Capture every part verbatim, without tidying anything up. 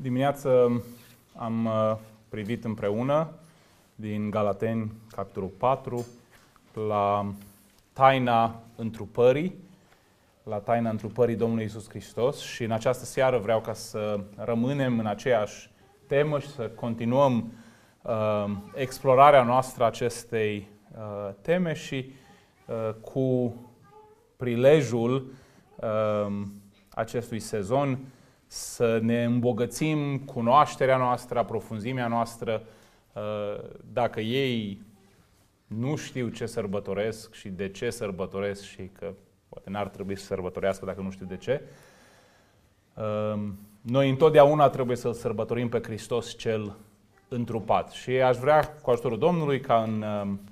Dimineață am privit împreună din Galateni, capitolul patru, la taina întrupării, la taina întrupării Domnului Iisus Hristos și în această seară vreau ca să rămânem în aceeași temă și să continuăm uh, explorarea noastră acestei uh, teme și uh, cu prilejul uh, acestui sezon să ne îmbogățim cunoașterea noastră, aprofunzimea noastră. Dacă ei nu știu ce sărbătoresc și de ce sărbătoresc și că poate n-ar trebui să sărbătorească dacă nu știu de ce, noi întotdeauna trebuie să-L sărbătorim pe Hristos cel întrupat. Și aș vrea, cu ajutorul Domnului, ca în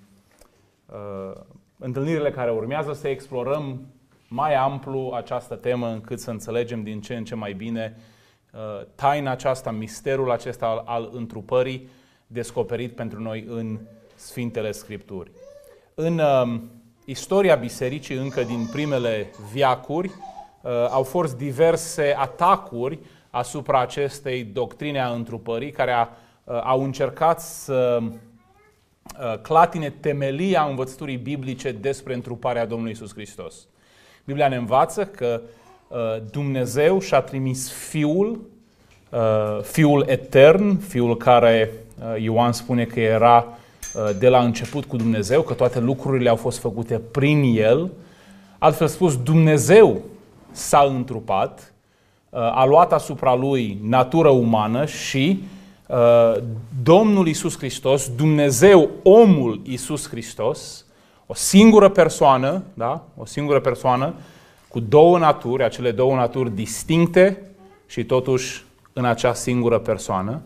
uh, întâlnirile care urmează să explorăm mai amplu această temă, încât să înțelegem din ce în ce mai bine uh, taina aceasta, misterul acesta al, al întrupării descoperit pentru noi în Sfintele Scripturi. În uh, istoria bisericii, încă din primele veacuri, uh, au fost diverse atacuri asupra acestei doctrine a întrupării, care a, uh, au încercat să uh, clatine temelia învățăturii biblice despre întruparea Domnului Iisus Hristos. Biblia ne învață că uh, Dumnezeu și-a trimis Fiul, uh, Fiul etern, Fiul care uh, Ioan spune că era uh, de la început cu Dumnezeu, că toate lucrurile au fost făcute prin El. Altfel spus, Dumnezeu s-a întrupat, uh, a luat asupra Lui natură umană și uh, Domnul Iisus Hristos, Dumnezeu, omul Iisus Hristos, o singură persoană, da? O singură persoană cu două naturi, acele două naturi distincte și totuși în acea singură persoană.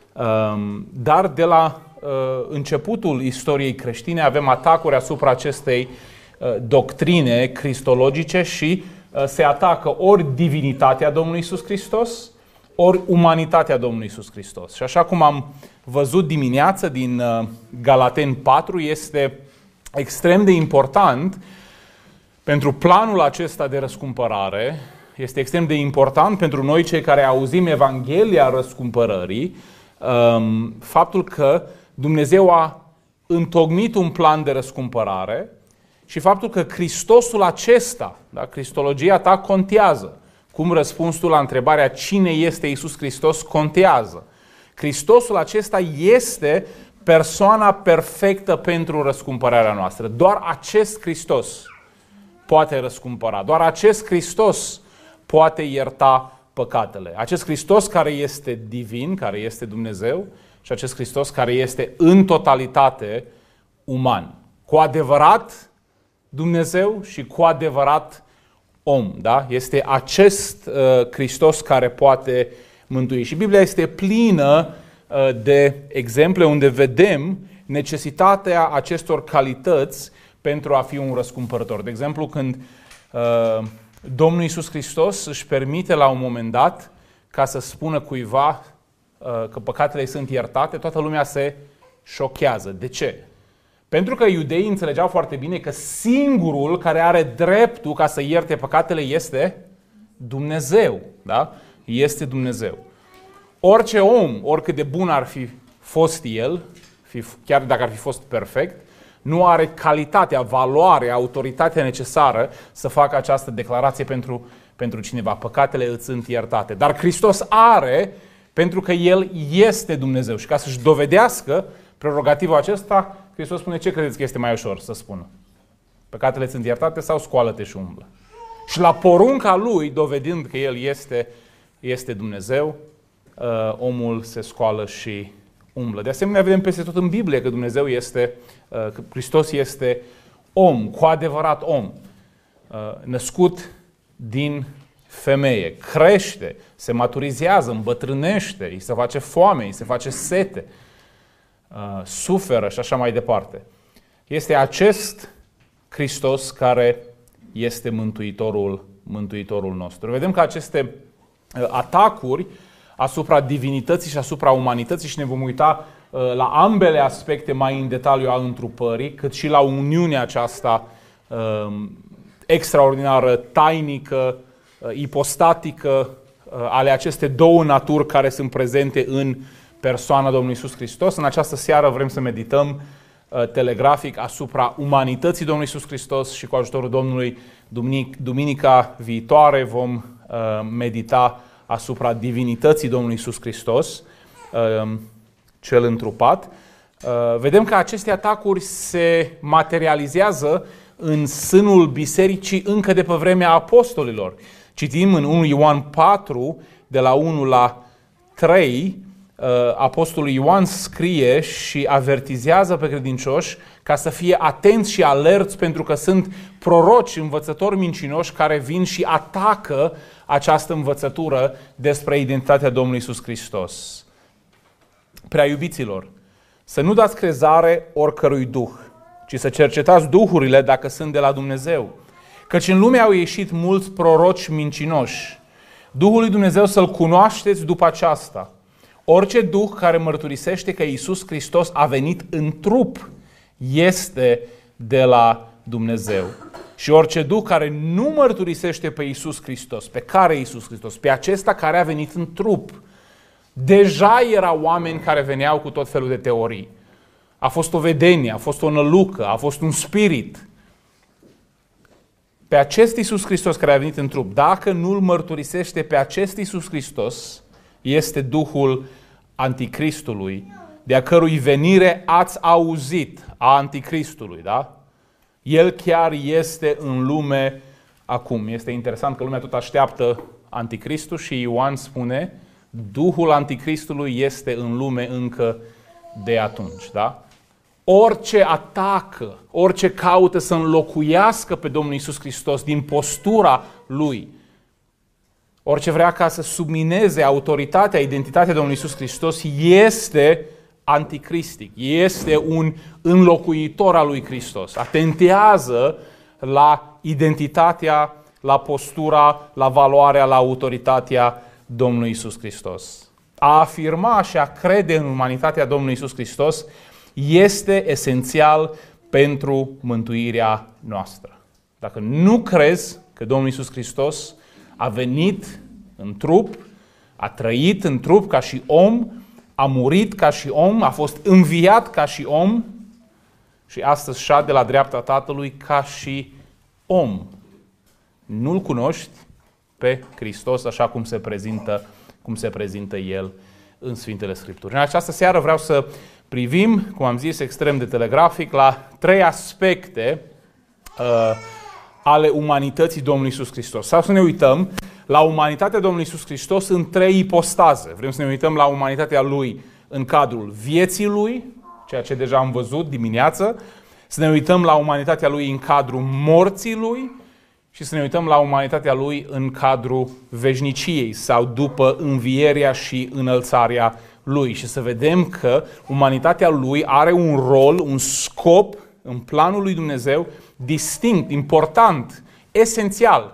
Dar de la începutul istoriei creștine avem atacuri asupra acestei doctrine cristologice și se atacă ori divinitatea Domnului Iisus Hristos, ori umanitatea Domnului Iisus Hristos. Și așa cum am văzut dimineață din Galateni patru, este extrem de important pentru planul acesta de răscumpărare, este extrem de important pentru noi cei care auzim Evanghelia răscumpărării, faptul că Dumnezeu a întocmit un plan de răscumpărare și faptul că Hristosul acesta, da, cristologia ta contează. Cum răspunsul la întrebarea cine este Iisus Hristos contează. Hristosul acesta este persoana perfectă pentru răscumpărarea noastră. Doar acest Hristos poate răscumpăra. Doar acest Hristos poate ierta păcatele. Acest Hristos care este divin, care este Dumnezeu și acest Hristos care este în totalitate uman. Cu adevărat Dumnezeu și cu adevărat om. Da? Este acest uh, Hristos care poate mântui. Și Biblia este plină de exemple unde vedem necesitatea acestor calități pentru a fi un răscumpărător. De exemplu, când uh, Domnul Iisus Hristos își permite la un moment dat ca să spună cuiva uh, că păcatele sunt iertate, toată lumea se șochează. De ce? Pentru că iudeii înțelegeau foarte bine că singurul care are dreptul ca să ierte păcatele este Dumnezeu. Da? Este Dumnezeu. Orice om, oricât de bun ar fi fost el, chiar dacă ar fi fost perfect, nu are calitatea, valoarea, autoritatea necesară să facă această declarație pentru, pentru cineva. Păcatele îți sunt iertate. Dar Hristos are, pentru că El este Dumnezeu. Și ca să-și dovedească prerogativul acesta, Hristos spune: ce credeți că este mai ușor să spună? Păcatele îți sunt iertate sau scoală-te și umblă? Și la porunca Lui, dovedind că El este, este Dumnezeu, omul se scoală și umblă. De asemenea, vedem peste tot în Biblie că Dumnezeu este, că Hristos este om, cu adevărat om, născut din femeie, crește, se maturizează, îmbătrânește, îi se face foame, îi se face sete, suferă și așa mai departe. Este acest Hristos care este Mântuitorul, Mântuitorul nostru. Vedem că aceste atacuri asupra divinității și asupra umanității și ne vom uita uh, la ambele aspecte mai în detaliu a întrupării, cât și la uniunea aceasta uh, extraordinară, tainică, uh, ipostatică ale aceste două naturi care sunt prezente în persoana Domnului Iisus Hristos. În această seară vrem să medităm telegrafic asupra umanității Domnului Iisus Hristos și cu ajutorul Domnului duminica viitoare vom medita asupra divinității Domnului Iisus Hristos, cel întrupat. Vedem că aceste atacuri se materializează în sânul bisericii încă de pe vremea apostolilor. Citim în unu Ioan patru, de la unu la trei, apostolul Ioan scrie și avertizează pe credincioși ca să fie atenți și alerți, pentru că sunt proroci, învățători mincinoși care vin și atacă această învățătură despre identitatea Domnului Iisus Hristos. Prea iubiților, să nu dați crezare oricărui duh, ci să cercetați duhurile dacă sunt de la Dumnezeu. Căci în lume au ieșit mulți proroci mincinoși. Duhul lui Dumnezeu să-L cunoașteți după aceasta. Orice duh care mărturisește că Iisus Hristos a venit în trup este de la Dumnezeu. Și orice duh care nu mărturisește pe Iisus Hristos, pe care Iisus Hristos, pe acesta care a venit în trup. Deja erau oameni care veneau cu tot felul de teorii. A fost o vedenie, a fost o nălucă, a fost un spirit. Pe acest Iisus Hristos care a venit în trup, dacă nu-L mărturisește pe acest Iisus Hristos, este Duhul Anticristului, de-a cărui venire ați auzit, a Anticristului, da? El chiar este în lume acum. Este interesant că lumea tot așteaptă Anticristul și Ioan spune, Duhul Anticristului este în lume încă de atunci, da? Orice atacă, orice caută să înlocuiască pe Domnul Iisus Hristos din postura Lui, orice vrea ca să submineze autoritatea, identitatea Domnului Iisus Hristos, este anticristic, este un înlocuitor al lui Hristos. Atentează la identitatea, la postura, la valoarea, la autoritatea Domnului Iisus Hristos. A afirma și a crede în umanitatea Domnului Iisus Hristos este esențial pentru mântuirea noastră. Dacă nu crezi că Domnul Iisus Hristos a venit în trup, a trăit în trup ca și om, a murit ca și om, a fost înviat ca și om și astăzi șade la dreapta Tatălui ca și om, nu-L cunoști pe Hristos așa cum se prezintă, cum se prezintă El în Sfintele Scripturi. În această seară vreau să privim, cum am zis, extrem de telegrafic, la trei aspecte uh, ale umanității Domnului Iisus Hristos. Sau să ne uităm la umanitatea Domnului Iisus Hristos în trei ipostaze. Vrem să ne uităm la umanitatea Lui în cadrul vieții Lui, ceea ce deja am văzut dimineață, să ne uităm la umanitatea Lui în cadrul morții Lui și să ne uităm la umanitatea Lui în cadrul veșniciei sau după învierea și înălțarea Lui. Și să vedem că umanitatea Lui are un rol, un scop în planul lui Dumnezeu distinct, important, esențial,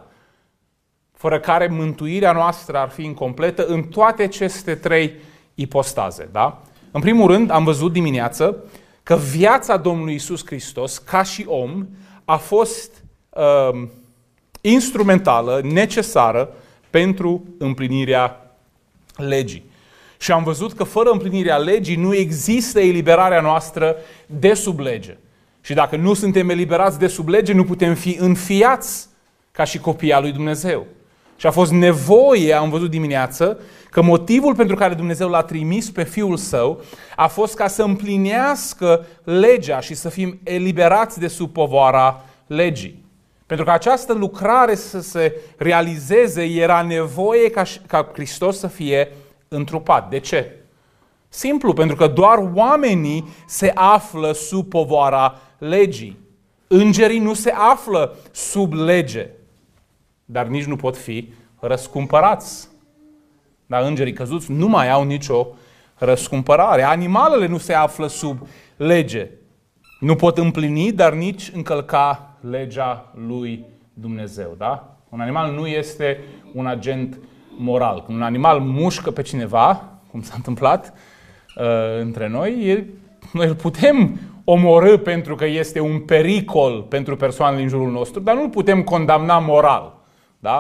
fără care mântuirea noastră ar fi incompletă în toate aceste trei ipostaze. Da? În primul rând, am văzut dimineață că viața Domnului Iisus Hristos, ca și om, a fost uh, instrumentală, necesară pentru împlinirea legii. Și am văzut că fără împlinirea legii nu există eliberarea noastră de sub lege. Și dacă nu suntem eliberați de sub lege, nu putem fi înfiați ca și copii al lui Dumnezeu. Și a fost nevoie, am văzut dimineață, că motivul pentru care Dumnezeu l-a trimis pe Fiul Său a fost ca să împlinească legea și să fim eliberați de sub povara legii. Pentru că această lucrare să se realizeze, era nevoie ca, ca Hristos să fie întrupat. De ce? Simplu, pentru că doar oamenii se află sub povara legii. Îngerii nu se află sub lege, dar nici nu pot fi răscumpărați. Dar îngerii căzuți nu mai au nicio răscumpărare. Animalele nu se află sub lege. Nu pot împlini, dar nici încălca legea lui Dumnezeu. Da? Un animal nu este un agent moral. Când un animal mușcă pe cineva, cum s-a întâmplat uh, între noi, el, noi îl putem omorî pentru că este un pericol pentru persoanele din jurul nostru, dar nu îl putem condamna moral. Da?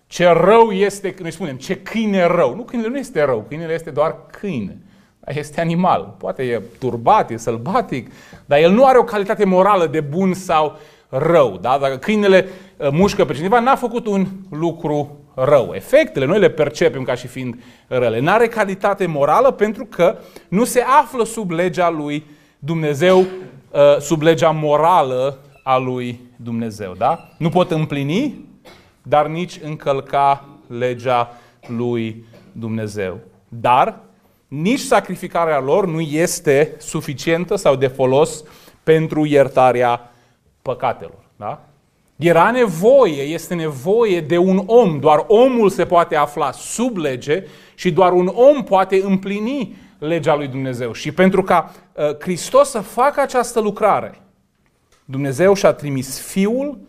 Ce rău este, noi spunem, ce câine rău. Nu, câinele nu este rău, câinele este doar câine. Este animal. Poate e turbat, e sălbatic, dar el nu are o calitate morală de bun sau rău. Da? Dacă câinele mușcă pe cineva, n-a făcut un lucru rău. Efectele, noi le percepem ca și fiind rele. N-are calitate morală pentru că nu se află sub legea lui Dumnezeu, sub legea morală a lui Dumnezeu. Da? Nu pot împlini, dar nici încălca legea lui Dumnezeu. Dar nici sacrificarea lor nu este suficientă sau de folos pentru iertarea păcatelor. Da? Era nevoie, este nevoie de un om. Doar omul se poate afla sub lege și doar un om poate împlini legea lui Dumnezeu. Și pentru ca uh, Hristos să facă această lucrare, Dumnezeu și-a trimis Fiul,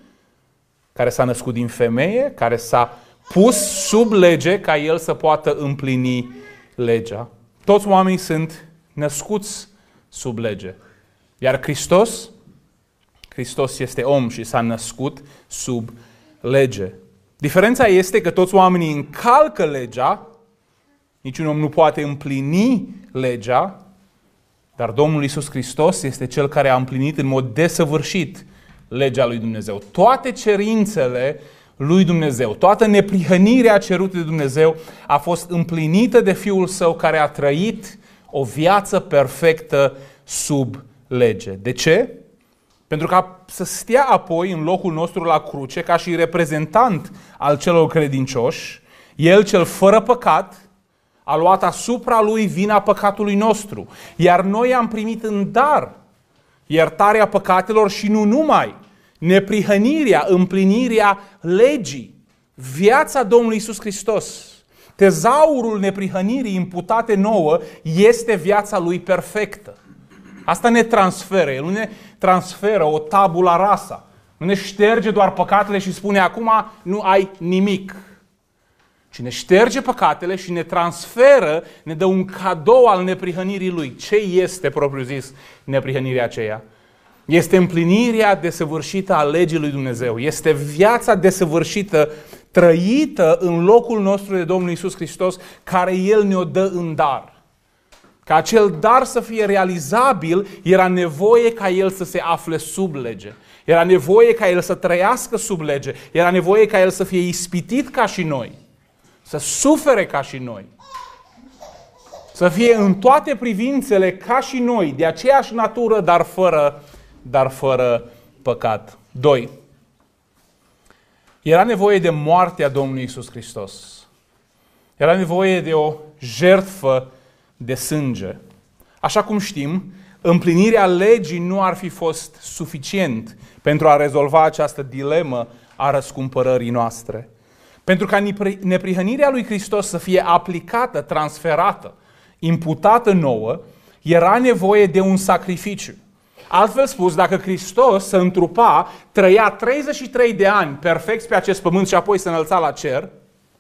care s-a născut din femeie, care s-a pus sub lege ca El să poată împlini legea. Toți oamenii sunt născuți sub lege. Iar Hristos, Hristos este om și s-a născut sub lege. Diferența este că toți oamenii încalcă legea, niciun om nu poate împlini legea, dar Domnul Iisus Hristos este Cel care a împlinit în mod desăvârșit legea lui Dumnezeu. Toate cerințele lui Dumnezeu, toată neprihănirea cerută de Dumnezeu a fost împlinită de Fiul Său care a trăit o viață perfectă sub lege. De ce? Pentru ca să stea apoi în locul nostru la cruce ca și reprezentant al celor credincioși, El cel fără păcat a luat asupra Lui vina păcatului nostru, iar noi am primit în dar iertarea păcatelor și nu numai, neprihănirea, împlinirea legii, viața Domnului Iisus Hristos. Tezaurul neprihănirii imputate nouă este viața Lui perfectă. Asta ne transferă, El nu ne transferă o tabula rasa, nu ne șterge doar păcatele și spune acum nu ai nimic. Ci ne șterge păcatele și ne transferă, ne dă un cadou al neprihănirii Lui. Ce este, propriu zis, neprihănirea aceea? Este împlinirea desăvârșită a legii lui Dumnezeu. Este viața desăvârșită, trăită în locul nostru de Domnul Iisus Hristos, care El ne-o dă în dar. Ca acel dar să fie realizabil, era nevoie ca El să se afle sub lege. Era nevoie ca El să trăiască sub lege. Era nevoie ca El să fie ispitit ca și noi. Să sufere ca și noi. Să fie în toate privințele ca și noi, de aceeași natură, dar fără, dar fără păcat. Doi. Era nevoie de moartea Domnului Iisus Hristos. Era nevoie de o jertfă de sânge. Așa cum știm, împlinirea legii nu ar fi fost suficient pentru a rezolva această dilemă a răscumpărării noastre. Pentru ca neprihănirea lui Hristos să fie aplicată, transferată, imputată nouă, era nevoie de un sacrificiu. Altfel spus, dacă Hristos se întrupa, trăia treizeci și trei de ani perfecți pe acest pământ și apoi se înălța la cer,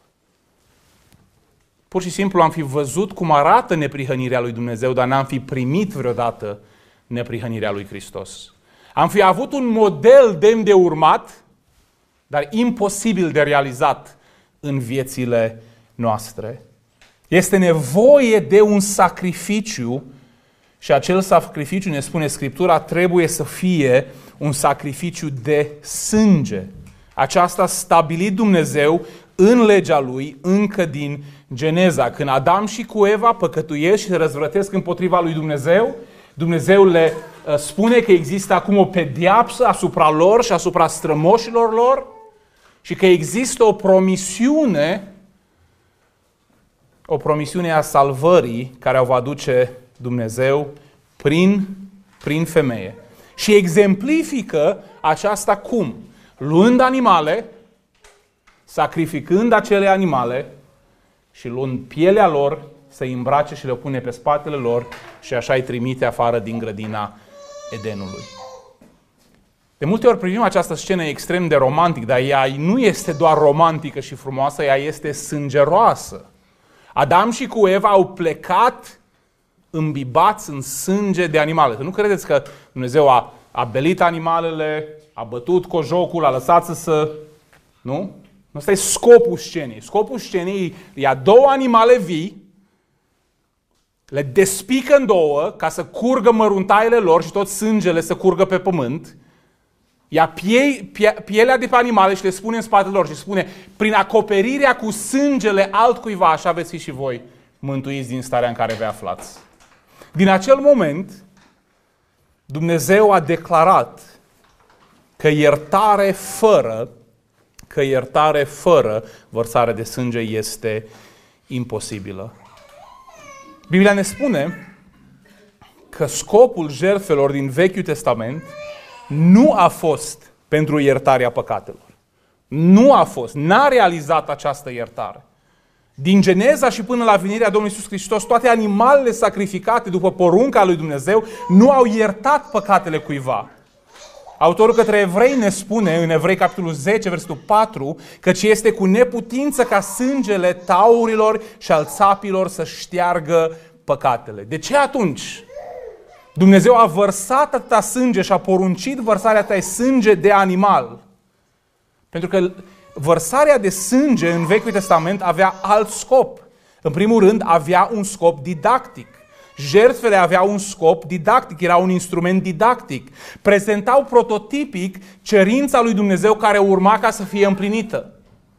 pur și simplu am fi văzut cum arată neprihănirea lui Dumnezeu, dar n-am fi primit vreodată neprihănirea lui Hristos. Am fi avut un model demn de urmat, dar imposibil de realizat în viețile noastre. Este nevoie de un sacrificiu și acel sacrificiu, ne spune Scriptura, trebuie să fie un sacrificiu de sânge. Aceasta a stabilit Dumnezeu în legea Lui încă din Geneza. Când Adam și cu Eva păcătuiesc și se răzvrătesc împotriva lui Dumnezeu, Dumnezeu le spune că există acum o pedeapsă asupra lor și asupra strămoșilor lor și că există o promisiune, o promisiune a salvării care o va aduce Dumnezeu prin, prin femeie. Și exemplifică aceasta cum? Luând animale, sacrificând acele animale și luând pielea lor, să-i îmbrace și le pune pe spatele lor și așa îi trimite afară din grădina Edenului. De multe ori privim această scenă extrem de romantic, dar ea nu este doar romantică și frumoasă, ea este sângeroasă. Adam și cu Eva au plecat îmbibați în sânge de animale. Să nu credeți că Dumnezeu a, a belit animalele, a bătut cojocul, a lăsat să... Nu? Nu Ăsta e scopul scenei. Scopul scenei ia două animale vii, le despică în două ca să curgă măruntaiele lor și tot sângele să curgă pe pământ. Ia pie, pie, pielea de pe animale și le spune în spatele lor și spune: prin acoperirea cu sângele altcuiva, așa veți fi și voi mântuiți din starea în care vă aflați. Din acel moment, Dumnezeu a declarat că iertare fără, că iertare fără vărsare de sânge este imposibilă. Biblia ne spune că scopul jertfelor din Vechiul Testament nu a fost pentru iertarea păcatelor. Nu a fost, n-a realizat această iertare. Din Geneza și până la venirea Domnului Iisus Hristos, toate animalele sacrificate după porunca lui Dumnezeu nu au iertat păcatele cuiva. Autorul către evrei ne spune în Evrei capitolul zece, versetul patru, căci este cu neputință ca sângele taurilor și al țapilor să șteargă păcatele. De ce atunci Dumnezeu a vărsat atâta sânge și a poruncit vărsarea atâta sânge de animal? Pentru că vărsarea de sânge în Vechiul Testament avea alt scop. În primul rând, avea un scop didactic. Jertfele aveau un scop didactic, era un instrument didactic. Prezentau prototipic cerința lui Dumnezeu care urma ca să fie împlinită.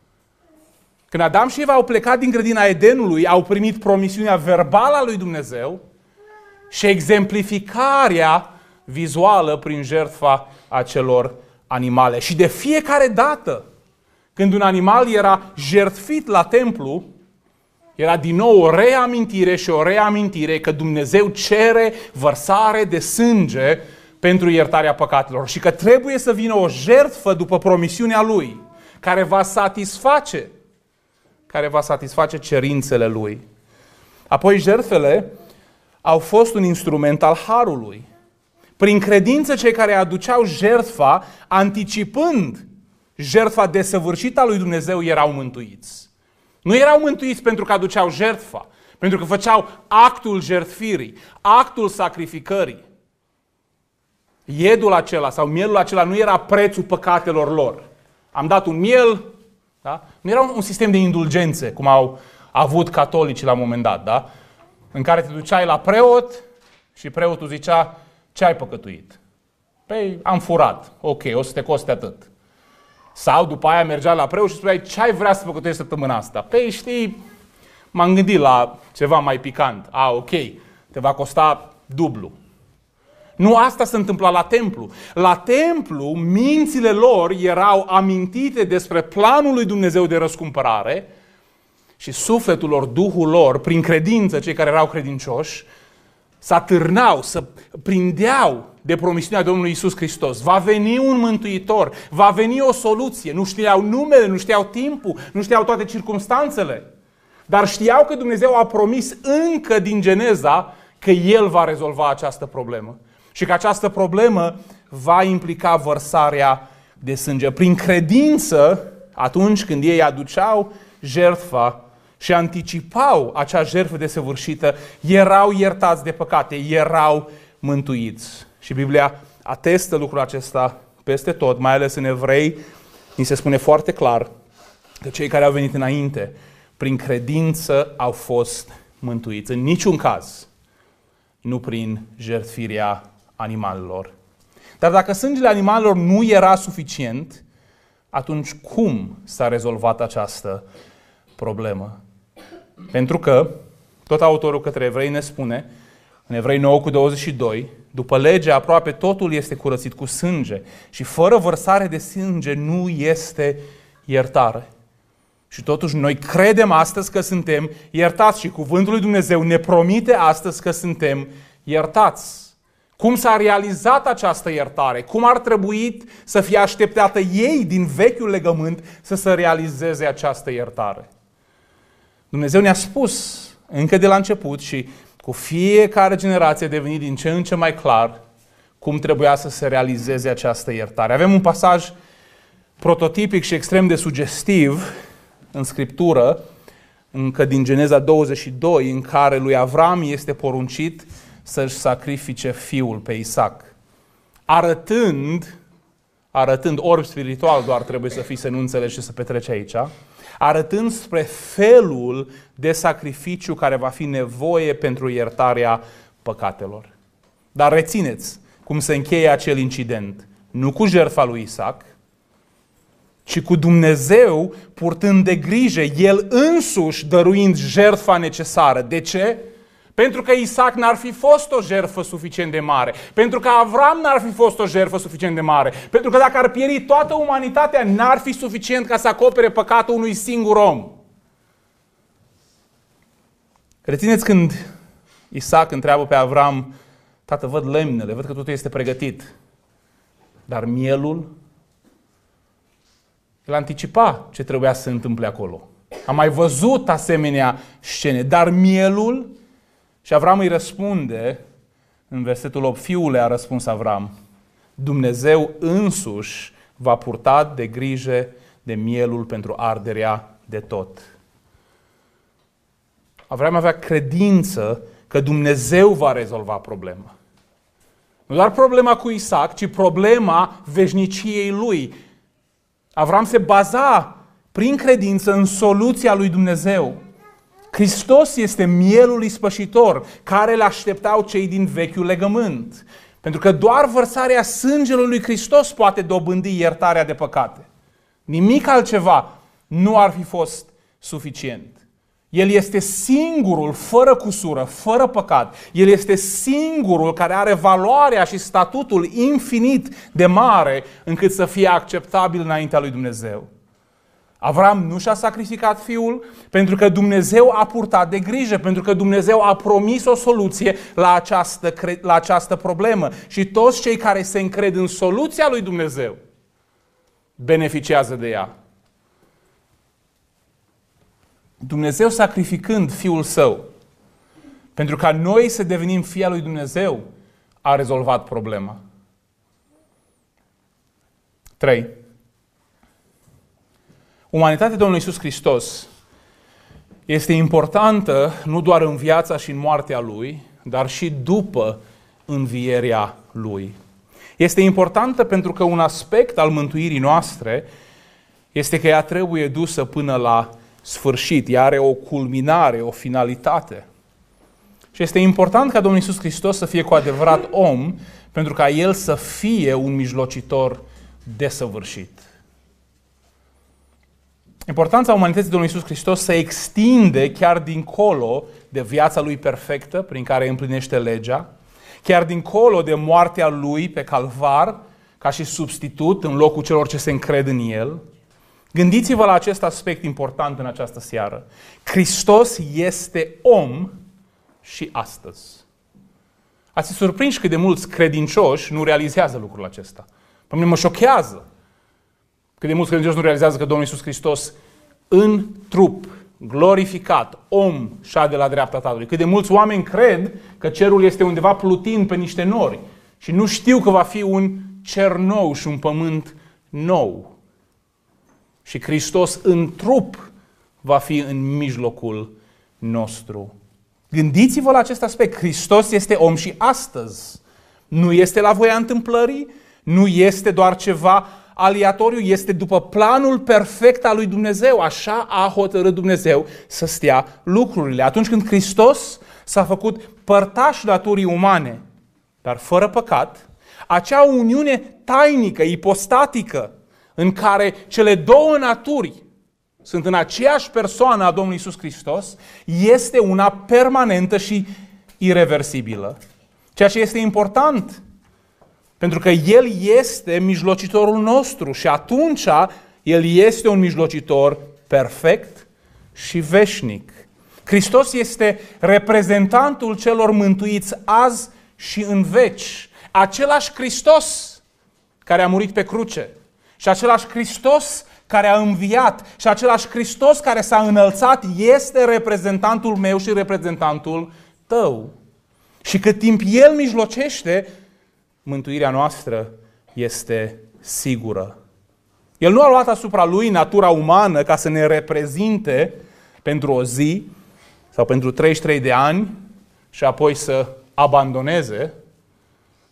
Când Adam și Eva au plecat din grădina Edenului, au primit promisiunea verbală a lui Dumnezeu și exemplificarea vizuală prin jertfa acelor animale. Și de fiecare dată când un animal era jertfit la templu, era din nou o reamintire și o reamintire că Dumnezeu cere vărsare de sânge pentru iertarea păcatelor și că trebuie să vină o jertfă după promisiunea Lui, care va satisface, care va satisface cerințele Lui. Apoi jertfele au fost un instrument al harului. Prin credință cei care aduceau jertfa, anticipând jertfa desăvârșită a lui Dumnezeu, erau mântuiți. Nu erau mântuiți pentru că aduceau jertfa, pentru că făceau actul jertfirii, actul sacrificării. Iedul acela sau mielul acela nu era prețul păcatelor lor. Am dat un miel, da? Nu era un sistem de indulgențe, cum au avut catolicii la un moment dat, da? În care te duceai la preot și preotul zicea: ce ai păcătuit? Păi, am furat. Ok, o să te coste atât. Sau după aia mergea la preot și spuneai: ce ai vrea să păcătuiești săptămâna asta? Păi știi, m-am gândit la ceva mai picant. A, ok, te va costa dublu. Nu asta se întâmpla la templu. La templu, mințile lor erau amintite despre planul lui Dumnezeu de răscumpărare și sufletul lor, duhul lor, prin credință, cei care erau credincioși, se atârnau, se prindeau de promisiunea Domnului Iisus Hristos. Va veni un mântuitor, va veni o soluție. Nu știau numele, nu știau timpul, nu știau toate circumstanțele. Dar știau că Dumnezeu a promis încă din Geneza că El va rezolva această problemă. Și că această problemă va implica vărsarea de sânge. Prin credință, atunci când ei aduceau jertfa și anticipau acea jertfă desăvârșită, erau iertați de păcate, erau mântuiți. Și Biblia atestă lucrul acesta peste tot, mai ales în Evrei, ni se spune foarte clar că cei care au venit înainte, prin credință au fost mântuiți. În niciun caz, nu prin jertfirea animalelor. Dar dacă sângele animalelor nu era suficient, atunci cum s-a rezolvat această problemă? Pentru că, tot autorul către Evrei ne spune, în Evrei nouă cu douăzeci și doi, după lege aproape totul este curățit cu sânge și fără vărsare de sânge nu este iertare. Și totuși noi credem astăzi că suntem iertați și cuvântul lui Dumnezeu ne promite astăzi că suntem iertați. Cum s-a realizat această iertare? Cum ar trebui să fie așteptată ei din vechiul legământ să se realizeze această iertare? Dumnezeu ne-a spus încă de la început și cu fiecare generație a devenit din ce în ce mai clar cum trebuia să se realizeze această iertare. Avem un pasaj prototipic și extrem de sugestiv în Scriptură, încă din Geneza douăzeci și doi, în care lui Avram este poruncit să-și sacrifice fiul pe Isaac, arătând, arătând, orb spiritual doar trebuie să fii, să nu înțelegi și să petreci aici, arătând spre felul de sacrificiu care va fi nevoie pentru iertarea păcatelor. Dar rețineți cum se încheie acel incident. Nu cu jertfa lui Isaac, ci cu Dumnezeu purtând de grijă, El însuși dăruind jertfa necesară. De ce? Pentru că Isaac n-ar fi fost o jertfă suficient de mare. Pentru că Avram n-ar fi fost o jertfă suficient de mare. Pentru că dacă ar pieri toată umanitatea, n-ar fi suficient ca să acopere păcatul unui singur om. Rețineți când Isaac întreabă pe Avram: tată, văd lemnele, văd că totul este pregătit, dar mielul? El anticipa ce trebuia să se întâmple acolo. Am mai văzut asemenea scene, dar mielul? Și Avram îi răspunde, în versetul opt, fiule, a răspuns Avram, Dumnezeu însuși va purta de grijă de mielul pentru arderea de tot. Avram avea credință că Dumnezeu va rezolva problema. Nu doar problema cu Isaac, ci problema veșniciei lui. Avram se baza prin credință în soluția lui Dumnezeu. Hristos este mielul ispășitor care îl așteptau cei din vechiul legământ. Pentru că doar vărsarea sângelui lui Hristos poate dobândi iertarea de păcate. Nimic altceva nu ar fi fost suficient. El este singurul, fără cusură, fără păcat. El este singurul care are valoarea și statutul infinit de mare încât să fie acceptabil înaintea lui Dumnezeu. Avram nu și-a sacrificat fiul pentru că Dumnezeu a purtat de grijă, pentru că Dumnezeu a promis o soluție la această, la această problemă. Și toți cei care se încred în soluția lui Dumnezeu beneficiază de ea. Dumnezeu sacrificând Fiul Său pentru ca noi să devenim fii al lui Dumnezeu, a rezolvat problema. trei. Umanitatea Domnului Iisus Hristos este importantă nu doar în viața și în moartea Lui, dar și după învierea Lui. Este importantă pentru că un aspect al mântuirii noastre este că ea trebuie dusă până la sfârșit. Ea are o culminare, o finalitate. Și este important ca Domnul Iisus Hristos să fie cu adevărat om, pentru ca El să fie un mijlocitor desăvârșit. Importanța umanității Domnului Iisus Hristos se extinde chiar dincolo de viața Lui perfectă, prin care împlinește legea, chiar dincolo de moartea Lui pe calvar, ca și substitut în locul celor ce se încred în El. Gândiți-vă la acest aspect important în această seară. Hristos este om și astăzi. Ați fi surprinși cât de mulți credincioși nu realizează lucrul acesta. Pe mine mă șochează cât de mulți credincioși nu realizează că Domnul Iisus Hristos în trup, glorificat, om, șade la dreapta Tatălui. Cât de mulți oameni cred că cerul este undeva plutind pe niște nori și nu știu că va fi un cer nou și un pământ nou. Și Hristos în trup va fi în mijlocul nostru. Gândiți-vă la acest aspect. Hristos este om și astăzi. Nu este la voia întâmplării, nu este doar ceva aleatoriu, este după planul perfect al lui Dumnezeu. Așa a hotărât Dumnezeu să stea lucrurile. Atunci când Hristos s-a făcut părtaș naturii umane, dar fără păcat, acea uniune tainică, ipostatică, în care cele două naturi sunt în aceeași persoană a Domnului Iisus Hristos, este una permanentă și ireversibilă. Ceea ce este important, pentru că El este mijlocitorul nostru și atunci El este un mijlocitor perfect și veșnic. Hristos este reprezentantul celor mântuiți azi și în veci. Același Hristos care a murit pe cruce și același Hristos care a înviat și același Hristos care s-a înălțat este reprezentantul meu și reprezentantul tău. Și cât timp El mijlocește, mântuirea noastră este sigură. El nu a luat asupra Lui natura umană ca să ne reprezinte pentru o zi sau pentru treizeci și trei de ani și apoi să abandoneze.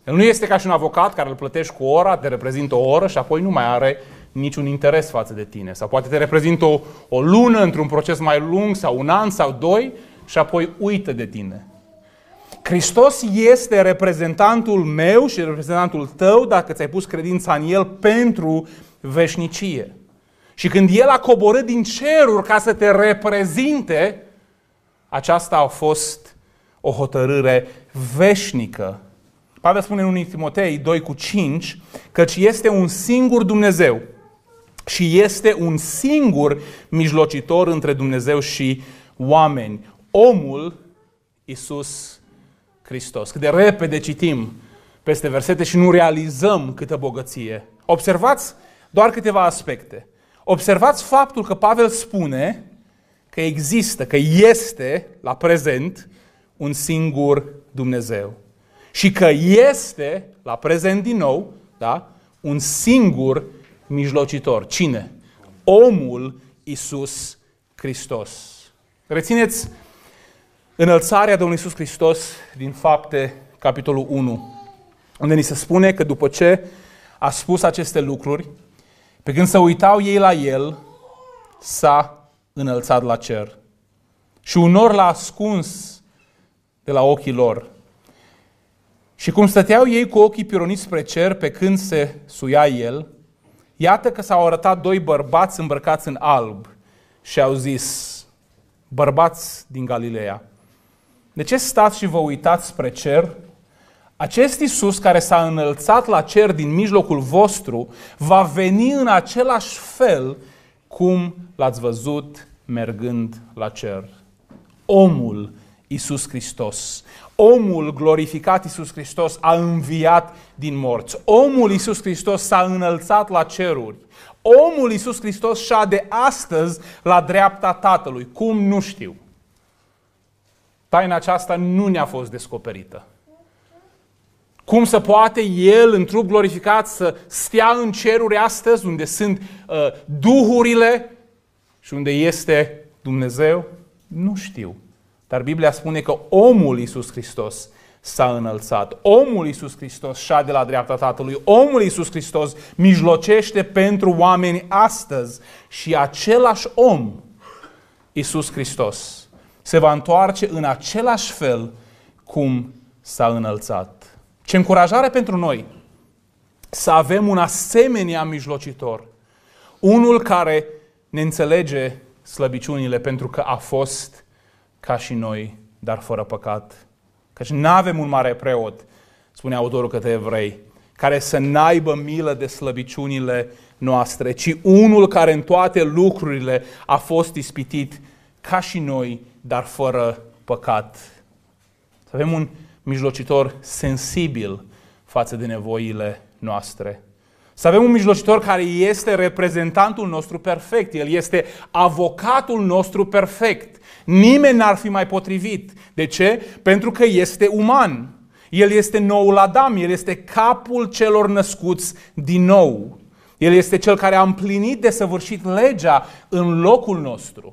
El nu este ca și un avocat care îl plătești cu ora, te reprezintă o oră și apoi nu mai are niciun interes față de tine. Sau poate te reprezintă o, o lună într-un proces mai lung sau un an sau doi și apoi uită de tine. Hristos este reprezentantul meu și reprezentantul tău dacă ți-ai pus credința în El pentru veșnicie. Și când El a coborât din ceruri ca să te reprezinte, aceasta a fost o hotărâre veșnică. Pavel spune în unu Timotei doi cu cinci, căci este un singur Dumnezeu și este un singur mijlocitor între Dumnezeu și oameni, omul Iisus Hristos. Cât de repede citim peste versete și nu realizăm câtă bogăție. Observați doar câteva aspecte. Observați faptul că Pavel spune că există, că este la prezent un singur Dumnezeu. Și că este, la prezent din nou, da, un singur mijlocitor. Cine? Omul Iisus Hristos. Rețineți înălțarea Domnului Iisus Hristos din Fapte, capitolul unu, unde ni se spune că după ce a spus aceste lucruri, pe când se uitau ei la El, s-a înălțat la cer. Și un nor l-a ascuns de la ochii lor. Și cum stăteau ei cu ochii pironiți spre cer pe când se suia El, iată că s-au arătat doi bărbați îmbrăcați în alb și au zis, bărbați din Galileea, de ce stați și vă uitați spre cer? Acest Iisus care s-a înălțat la cer din mijlocul vostru va veni în același fel cum l-ați văzut mergând la cer. Omul Iisus Hristos, omul glorificat Iisus Hristos a înviat din morți. Omul Iisus Hristos s-a înălțat la ceruri. Omul Iisus Hristos șade astăzi la dreapta Tatălui. Cum? Nu știu. Taina aceasta nu ne-a fost descoperită. Cum se poate El, în trup glorificat, să stea în ceruri astăzi, unde sunt uh, duhurile și unde este Dumnezeu? Nu știu. Dar Biblia spune că omul Iisus Hristos s-a înălțat. Omul Iisus Hristos șade la dreapta Tatălui. Omul Iisus Hristos mijlocește pentru oameni astăzi. Și același om, Iisus Hristos, se va întoarce în același fel cum s-a înălțat. Ce încurajare pentru noi să avem un asemenea mijlocitor. Unul care ne înțelege slăbiciunile pentru că a fost ca și noi, dar fără păcat. Căci n-avem un mare preot, spune autorul către evrei, care să n-aibă milă de slăbiciunile noastre, ci unul care în toate lucrurile a fost ispitit ca și noi, dar fără păcat. Să avem un mijlocitor sensibil față de nevoile noastre. Să avem un mijlocitor care este reprezentantul nostru perfect. El este avocatul nostru perfect. Nimeni n-ar fi mai potrivit. De ce? Pentru că este uman. El este noul Adam. El este capul celor născuți din nou. El este cel care a împlinit desăvârșit legea în locul nostru.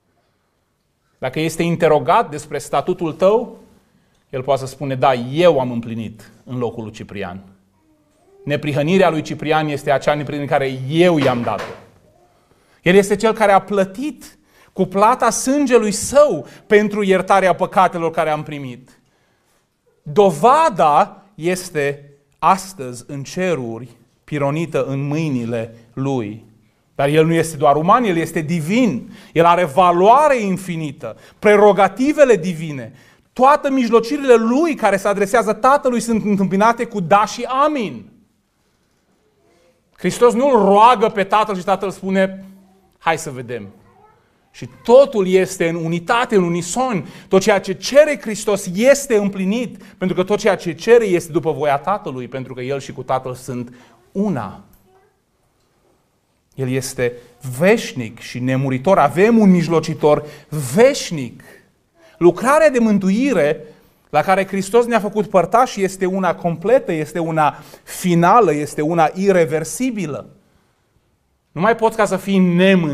Dacă este interogat despre statutul tău, el poate să spune, da, eu am împlinit în locul lui Ciprian. Neprihănirea lui Ciprian este acea neprihănire care eu i-am dat-o. El este cel care a plătit cu plata sângelui său pentru iertarea păcatelor care am primit. Dovada este astăzi în ceruri, pironită în mâinile lui. Dar el nu este doar uman, el este divin. El are valoare infinită, prerogativele divine. Toate mijlocirile lui care se adresează Tatălui sunt întâmpinate cu da și amin. Hristos nu îl roagă pe Tatăl și Tatăl spune, hai să vedem. Și totul este în unitate, în unison. Tot ceea ce cere Hristos este împlinit, pentru că tot ceea ce cere este după voia Tatălui, pentru că El și cu Tatăl sunt una. El este veșnic și nemuritor. Avem un mijlocitor veșnic. Lucrarea de mântuire la care Hristos ne-a făcut părtași este una completă, este una finală, este una ireversibilă. Nu mai poți ca să fii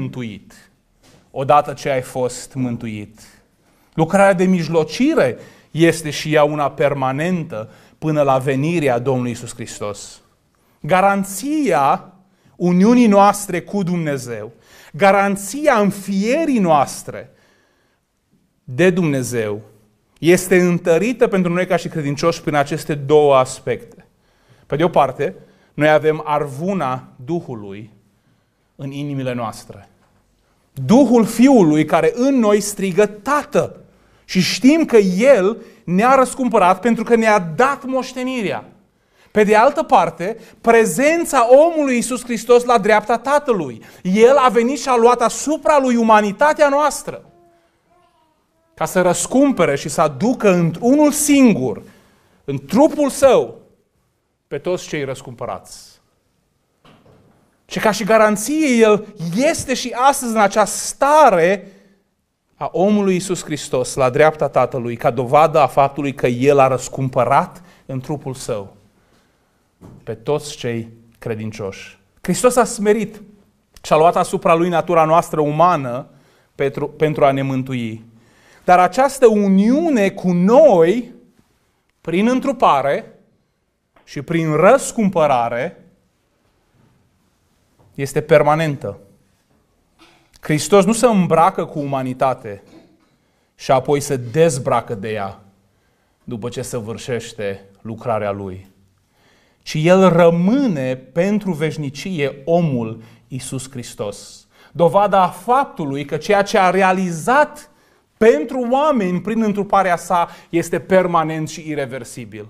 nemântuit odată ce ai fost mântuit. Lucrarea de mijlocire este și ea una permanentă până la venirea Domnului Iisus Hristos. Garanția uniunii noastre cu Dumnezeu, garanția înfierii noastre de Dumnezeu este întărită pentru noi ca și credincioși prin aceste două aspecte. Pe de o parte, noi avem arvuna Duhului în inimile noastre. Duhul Fiului care în noi strigă Tată. Și știm că El ne-a răscumpărat pentru că ne-a dat moștenirea. Pe de altă parte, prezența omului Iisus Hristos la dreapta Tatălui. El a venit și a luat asupra Lui umanitatea noastră ca să răscumpere și să aducă într-unul singur, în trupul Său, pe toți cei răscumpărați. Și ca și garanție, El este și astăzi în această stare a omului Iisus Hristos la dreapta Tatălui, ca dovadă a faptului că El a răscumpărat în trupul Său pe toți cei credincioși. Hristos a smerit și a luat asupra Lui natura noastră umană pentru, pentru a ne mântui. Dar această uniune cu noi, prin întrupare și prin răscumpărare, este permanentă. Hristos nu se îmbracă cu umanitate și apoi se dezbracă de ea după ce săvârșește lucrarea Lui, ci El rămâne pentru veșnicie omul Iisus Hristos. Dovada a faptului că ceea ce a realizat pentru oameni prin întruparea Sa este permanent și ireversibil.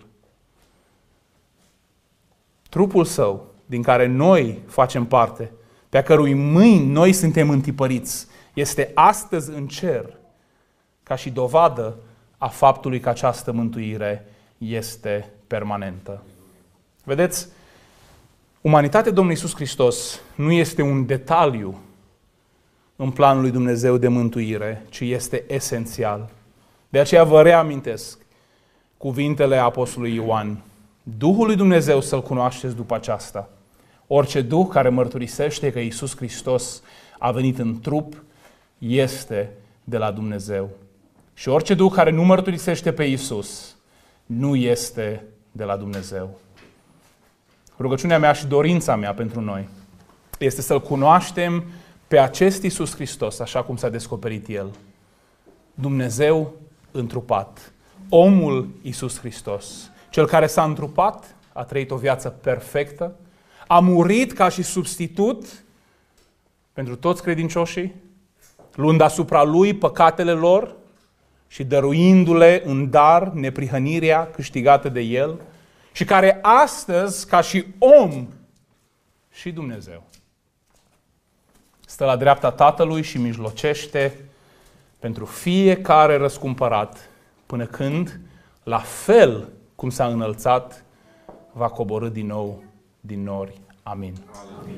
Trupul Său, din care noi facem parte, pe a cărui mâini noi suntem întipăriți, este astăzi în cer, ca și dovadă a faptului că această mântuire este permanentă. Vedeți, umanitatea Domnului Iisus Hristos nu este un detaliu în planul lui Dumnezeu de mântuire, ci este esențial. De aceea vă reamintesc cuvintele Apostolului Ioan. Duhul lui Dumnezeu să-L cunoașteți după aceasta. Orice duh care mărturisește că Iisus Hristos a venit în trup este de la Dumnezeu. Și orice duh care nu mărturisește pe Iisus nu este de la Dumnezeu. Rugăciunea mea și dorința mea pentru noi este să-L cunoaștem pe acest Iisus Hristos, așa cum s-a descoperit El. Dumnezeu întrupat. Omul Iisus Hristos. Cel care s-a întrupat, a trăit o viață perfectă, a murit ca și substitut pentru toți credincioșii, luând asupra Lui păcatele lor și dăruindu-le în dar neprihănirea câștigată de El, și care astăzi, ca și om și Dumnezeu, stă la dreapta Tatălui și mijlocește pentru fiecare răscumpărat, până când, la fel cum s-a înălțat, va coborî din nou din nori. Amin.